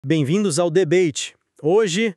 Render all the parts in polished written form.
Bem-vindos ao Debate. Hoje,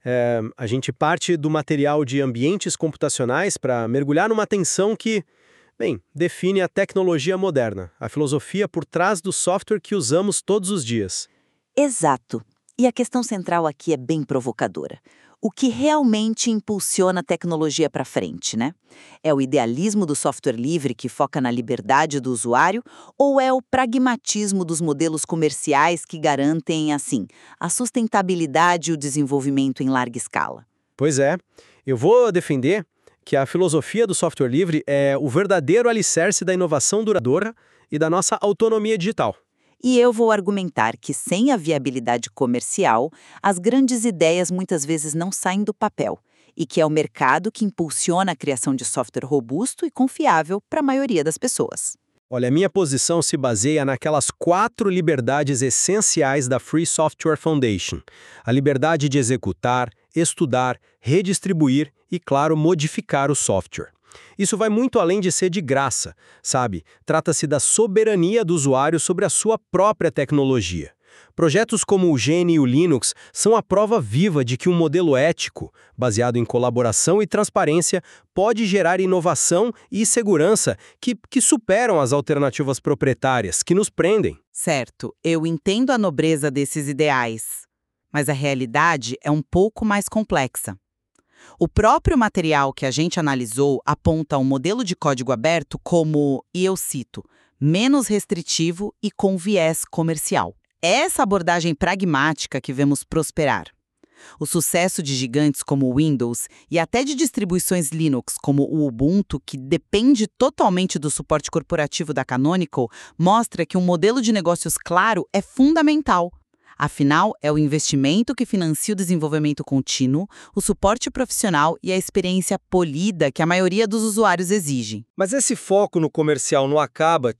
a gente parte do material de ambientes computacionais para mergulhar numa tensão que, define a tecnologia moderna, a filosofia por trás do software que usamos todos os dias. Exato. E a questão central aqui é bem provocadora. O que realmente impulsiona a tecnologia para frente, né? É o idealismo do software livre que foca na liberdade do usuário ou é o pragmatismo dos modelos comerciais que garantem, assim, a sustentabilidade e o desenvolvimento em larga escala? Pois é, eu vou defender que a filosofia do software livre é o verdadeiro alicerce da inovação duradoura e da nossa autonomia digital. E eu vou argumentar que, sem a viabilidade comercial, as grandes ideias muitas vezes não saem do papel, e que é o mercado que impulsiona a criação de software robusto e confiável para a maioria das pessoas. Olha, a minha posição se baseia naquelas 4 liberdades essenciais da Free Software Foundation. A liberdade de executar, estudar, redistribuir e, claro, modificar o software. Isso vai muito além de ser de graça, sabe? Trata-se da soberania do usuário sobre a sua própria tecnologia. Projetos como o GNU e o Linux são a prova viva de que um modelo ético, baseado em colaboração e transparência, pode gerar inovação e segurança que superam as alternativas proprietárias, que nos prendem. Certo, eu entendo a nobreza desses ideais, mas a realidade é um pouco mais complexa. O próprio material que a gente analisou aponta um modelo de código aberto como, e eu cito, menos restritivo e com viés comercial. É essa abordagem pragmática que vemos prosperar. O sucesso de gigantes como o Windows e até de distribuições Linux como o Ubuntu, que depende totalmente do suporte corporativo da Canonical, mostra que um modelo de negócios claro é fundamental. Afinal, é o investimento que financia o desenvolvimento contínuo, o suporte profissional e a experiência polida que a maioria dos usuários exige. Mas esse foco no comercial não acaba,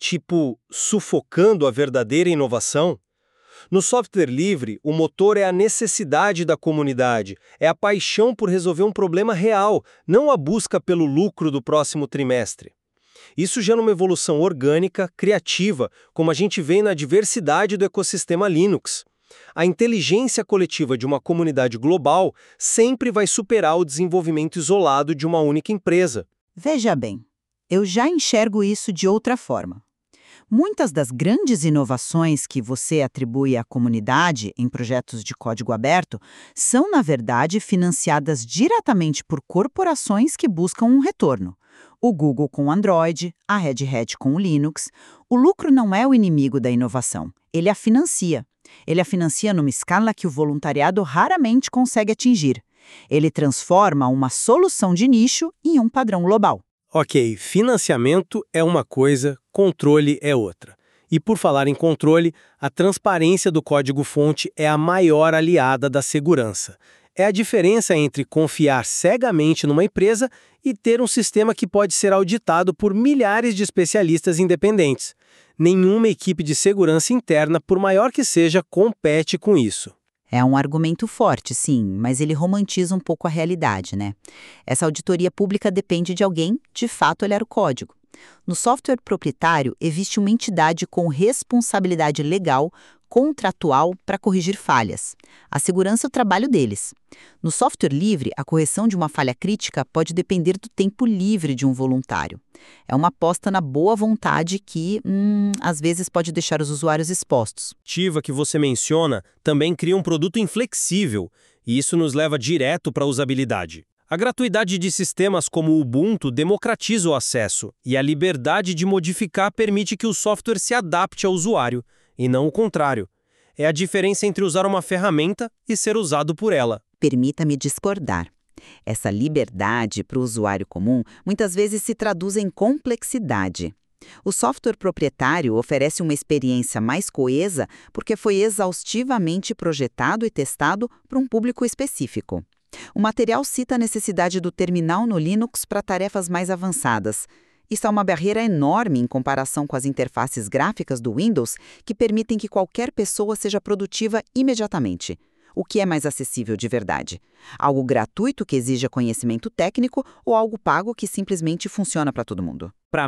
sufocando a verdadeira inovação? No software livre, o motor é a necessidade da comunidade, é a paixão por resolver um problema real, não a busca pelo lucro do próximo trimestre. Isso gera uma evolução orgânica, criativa, como a gente vê na diversidade do ecossistema Linux. A inteligência coletiva de uma comunidade global sempre vai superar o desenvolvimento isolado de uma única empresa. Veja bem, eu já enxergo isso de outra forma. Muitas das grandes inovações que você atribui à comunidade em projetos de código aberto são, na verdade, financiadas diretamente por corporações que buscam um retorno. O Google com o Android, a Red Hat com o Linux. O lucro não é o inimigo da inovação, ele a financia. Ele a financia numa escala que o voluntariado raramente consegue atingir. Ele transforma uma solução de nicho em um padrão global. Ok, financiamento é uma coisa, controle é outra. E por falar em controle, a transparência do código-fonte é a maior aliada da segurança. É a diferença entre confiar cegamente numa empresa e ter um sistema que pode ser auditado por milhares de especialistas independentes. Nenhuma equipe de segurança interna, por maior que seja, compete com isso. É um argumento forte, sim, mas ele romantiza um pouco a realidade, né? Essa auditoria pública depende de alguém, de fato, olhar o código. No software proprietário, existe uma entidade com responsabilidade legal, contratual, para corrigir falhas. A segurança é o trabalho deles. No software livre, a correção de uma falha crítica pode depender do tempo livre de um voluntário. É uma aposta na boa vontade que, às vezes, pode deixar os usuários expostos. A ativa que você menciona também cria um produto inflexível, e isso nos leva direto para a usabilidade. A gratuidade de sistemas como o Ubuntu democratiza o acesso, e a liberdade de modificar permite que o software se adapte ao usuário, e não o contrário. É a diferença entre usar uma ferramenta e ser usado por ela. Permita-me discordar. Essa liberdade para o usuário comum muitas vezes se traduz em complexidade. O software proprietário oferece uma experiência mais coesa porque foi exaustivamente projetado e testado para um público específico. O material cita a necessidade do terminal no Linux para tarefas mais avançadas. Isso é uma barreira enorme em comparação com as interfaces gráficas do Windows, que permitem que qualquer pessoa seja produtiva imediatamente. O que é mais acessível de verdade? Algo gratuito que exija conhecimento técnico ou algo pago que simplesmente funciona para todo mundo? Para mim,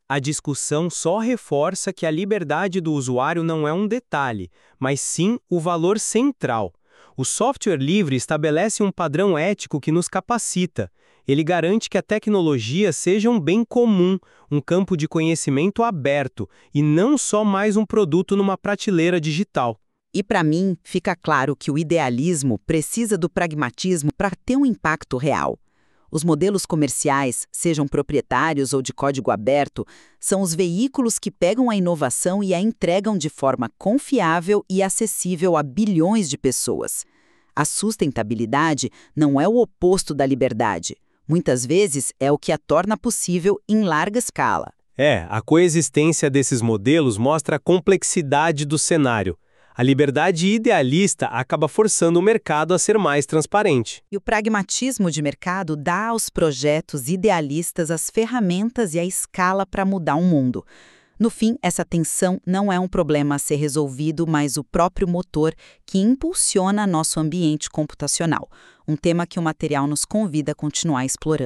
A discussão só reforça que a liberdade do usuário não é um detalhe, mas sim o valor central. O software livre estabelece um padrão ético que nos capacita. Ele garante que a tecnologia seja um bem comum, um campo de conhecimento aberto, e não só mais um produto numa prateleira digital. E para mim, fica claro que o idealismo precisa do pragmatismo para ter um impacto real. Os modelos comerciais, sejam proprietários ou de código aberto, são os veículos que pegam a inovação e a entregam de forma confiável e acessível a bilhões de pessoas. A sustentabilidade não é o oposto da liberdade. Muitas vezes é o que a torna possível em larga escala. A coexistência desses modelos mostra a complexidade do cenário. A liberdade idealista acaba forçando o mercado a ser mais transparente. E o pragmatismo de mercado dá aos projetos idealistas as ferramentas e a escala para mudar o mundo. No fim, essa tensão não é um problema a ser resolvido, mas o próprio motor que impulsiona nosso ambiente computacional, um tema que o material nos convida a continuar explorando.